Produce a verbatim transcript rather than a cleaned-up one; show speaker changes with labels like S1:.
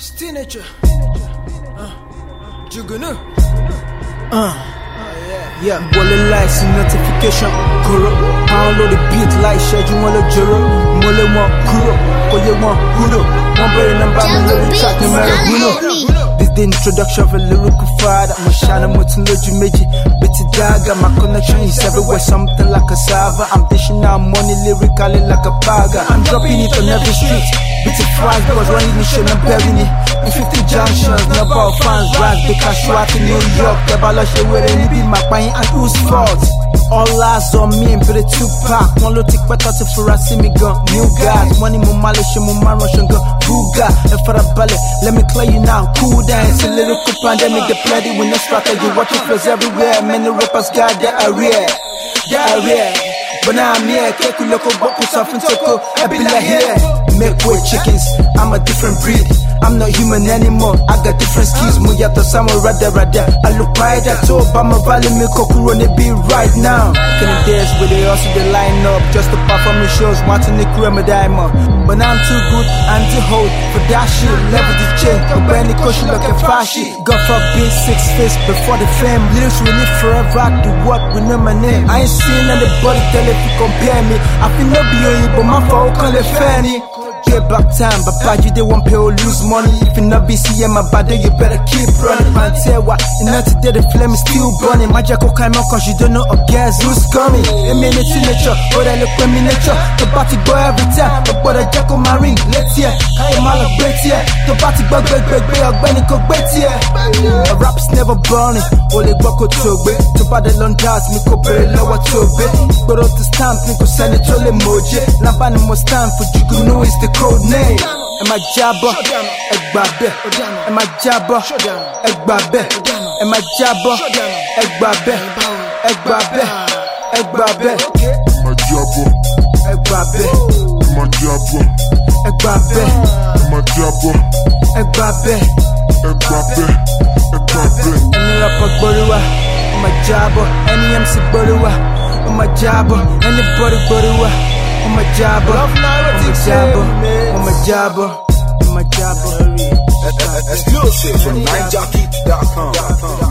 S1: Signature. Uh, Jugunu. Uh, yeah. Yeah. Wallet likes and notification. Kuro. Download the beat like schedule one of Juro. Mole one Kuro. Koye one Hudo. One very number me lyric track numero uno. This the introduction of a lyrical father. I'm a shine I'm with Loji Meji. Bitty Daga. My connection is everywhere. Something like a server. I'm dishing out money lyrically like a paga. I'm dropping it on every street. Bitty fries because running the show I'm burying it. In fifty junctions, no about fans, rag, the casual to New York. The balash where any be my buying and whose fault? All eyes on me and pretty two pack. One low tick better to for a semi gun. New guys, money mo malish, mo man russian gun. Buga, and for a ballet, let me clear you now. Cool down, it's a lyrical pandemic. Get plenty with no strategy. Watch it flows everywhere. Many rappers got their area. Their area. But now I'm here, Keku Loco Boku something Toko, I be like here. Make way chickens, I'm a different breed. I'm not human anymore, I got different skills. Muyato Samo Rada Rada. I look right at all, but my valley me Kokuro ne be right now. Can the days where they also they line up just to perform the shows, wanting the crew and diamond. But now I'm too good and too hold for that shit. Level the chain, but when the coach look at fashi. Got for big six face before the fame. Lyrics we live forever, I do what we know my name. I ain't seen anybody tell if you compare me. I feel no be on you, but my fault can't let fanny. Get back time, but bad you they won't pay or lose money. If you not be seeing my body, you better keep running. Man, tell what, and not today the flame is still burning. My jackal came out cause you don't know a guess who's coming. A minute in nature, but I look for me nature. The party boy every time, but what a jackal marine, let's hear. I'm all a bet here. The party bug, bug, bug, bug, bug, bug, bug, bet here. A rap's never burning, only walk to a bit. To bad the long dance, me go very lower to a bit. But out the stamp, me go send it to the emoji. Laban must stand for you, you know it's the code name. Am I jabba? Egbabe. Am I jabba? Egbabe. Am I jabba? Egbabe. Egbabe. Egbabe.
S2: Am I jabba?
S1: Egbabe.
S2: Am I jabba?
S1: Egbabe.
S2: Am I jabba?
S1: Egbabe.
S2: Egbabe. Egbabe.
S1: Any rapper Boruwa, am I jabba? Any M C Boruwa, am I jabba? Anybody Boruwa, am I jabba? I'm a jabba, I'm a jabba, I'm a jabba.
S3: Exclusive from nine jockey dot com.